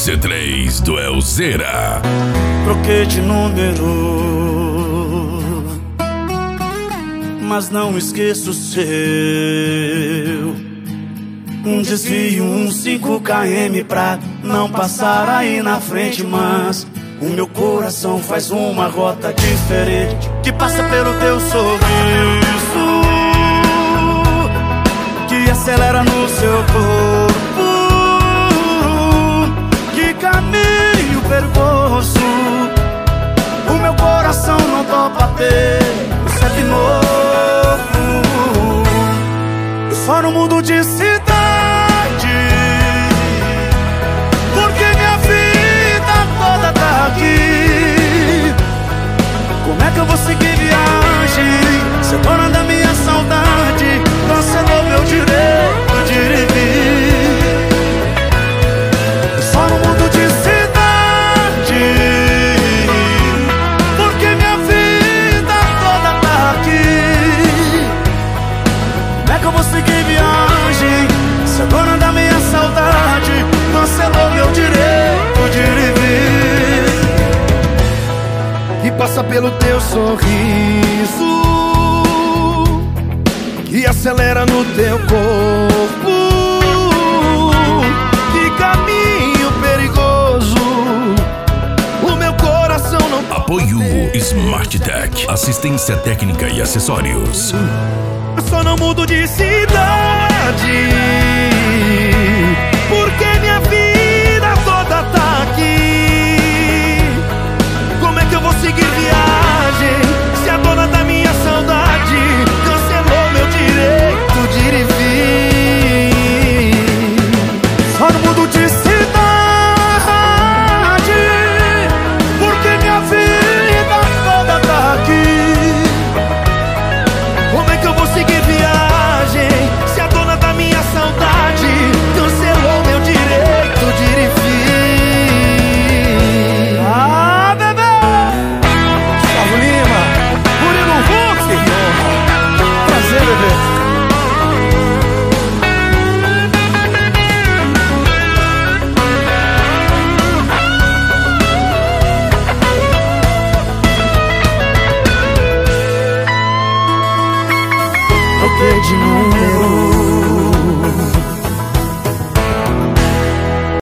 C3 do Elzeira. Troquei de número, mas não esqueço o seu. Um desvio, um 5 km pra não passar aí na frente, mas o meu coração faz uma rota diferente, que passa pelo teu sorriso, que acelera no seu corpo. Que caminho perigoso, o meu coração não topa ter um CEP novo. Só no mundo de cidade, porque minha vida toda tá aqui. Como é que eu vou seguir viagem? Você é dona da minha saudade, cancelou meu direito de ir e vir. Só no mundo de cidade, porque minha vida toda tá aqui. Como é que eu vou seguir viagem? Você é dona da minha saudade, cancelou meu direito de ir e vir. E passa pelo teu sorriso, que acelera no teu corpo. Que caminho perigoso, o meu coração não topa. Apoio Smart Tech, assistência técnica e acessórios. Só não mudo de cidade,